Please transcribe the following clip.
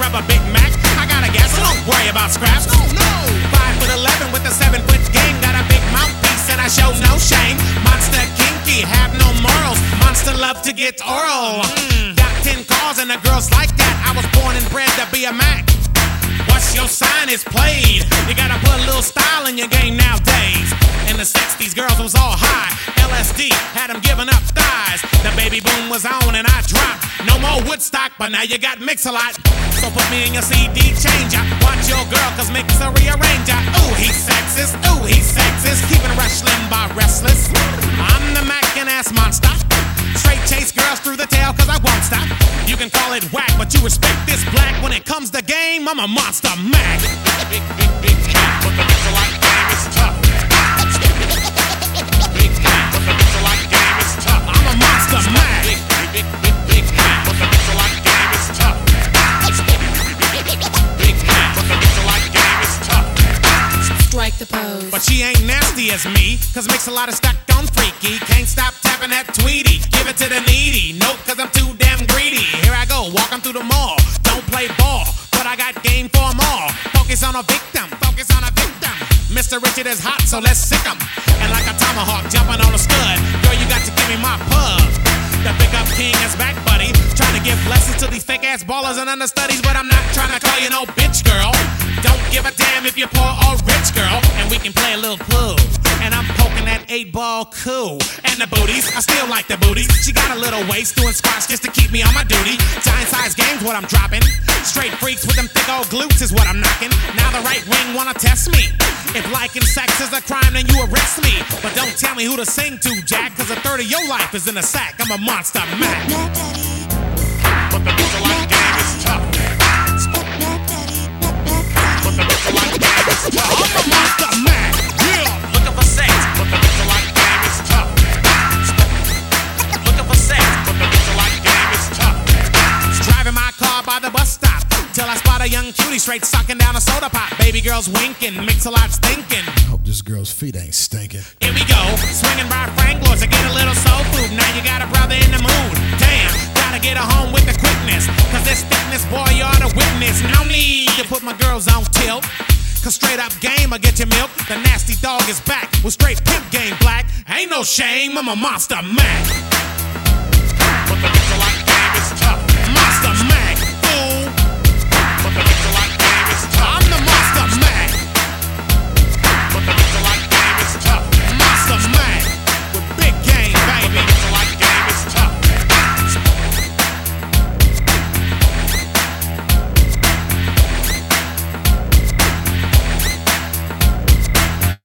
grab a Big Mac. I got a gas, so don't worry about scraps. No, no. 5'11" with a 7-foot game. Got a big mouthpiece and I show no shame. Monster kinky, have no morals. Monster love to get oral. Got 10 cars and the girls like that. I was born and bred to be a Mac. What's your sign is played. You gotta put a little style in your game nowadays. In the 60s, girls was all high. LSD had them giving up thighs. The baby boom was on and I dropped. No more Woodstock, but now you got Mix-a-Lot. So put me in your CD changer. Watch your girl, cause Mix a rearranger. Ooh, he's sexist. Ooh, he's sexist. Keeping Rush Limbaugh restless. I'm the Mac and ass monster. Straight chase girls through the tail cause I won't stop. You can call it whack, but you respect this black. When it comes to game, I'm a monster Mac. Big cat, but the Mix-a-Lot game is tough. Big cat, but the Mix-a-Lot game is tough. I'm a monster Mac. Big cat, but the Mix-a-Lot game is tough. Big cat, but the Mix-a-Lot game is tough. Strike the pose. But she ain't nasty as me, cause Mix-a-Lot is stuck on freaky. Can't stop tapping that Tweety. Give it to the needy. Nope, cause I'm too damn greedy. Here I go, walking through the mall. Don't play ball, but I got game for them all. Focus on a victim, focus on a victim. Mr. Richard is hot, so let's sick him. And like a tomahawk jumping on a scud. Girl, you got to give me my pub. The pickup king is back, buddy. Trying to give lessons to these fake ass ballers and understudies, but I'm not trying to call you no bitch, girl. Don't give a damn if you're poor or rich, girl. And we can play a little pool. And I'm poking that 8-ball cool. And the booties, I still like the booties. She got a little waist doing squats just to keep me on my duty. Giant size game's what I'm dropping. Straight freaks with them thick old glutes is what I'm knocking. Now the right wing wanna test me. If liking sex is a crime, then you arrest me. But don't tell me who to sing to, Jack, cause a third of your life is in a sack. I'm a monster Mac. But the Mix-a-Lot game is tough. But the Mix-a-Lot game is tough. I'm a monster Mac. Yeah, looking for sex, but the Mix-a-Lot game is tough. Looking for sex, but the Mix-a-Lot game is tough. Driving my car by the bus stop till I spot a young cutie straight sucking down a soda pop. Baby girl's winking, Mix-a-Lot's thinking. Hope this girl's feet ain't stinking. Here we go, swinging by Franklin's to get a little soul food. Now you got a brother in the mood. Damn, gotta get her home with the quickness. Cause this thickness, boy, you ought to witness. No need to put my girls on tilt. Cause straight up game, I get your milk. The nasty dog is back with straight pimp game black. Ain't no shame, I'm a monster Mac.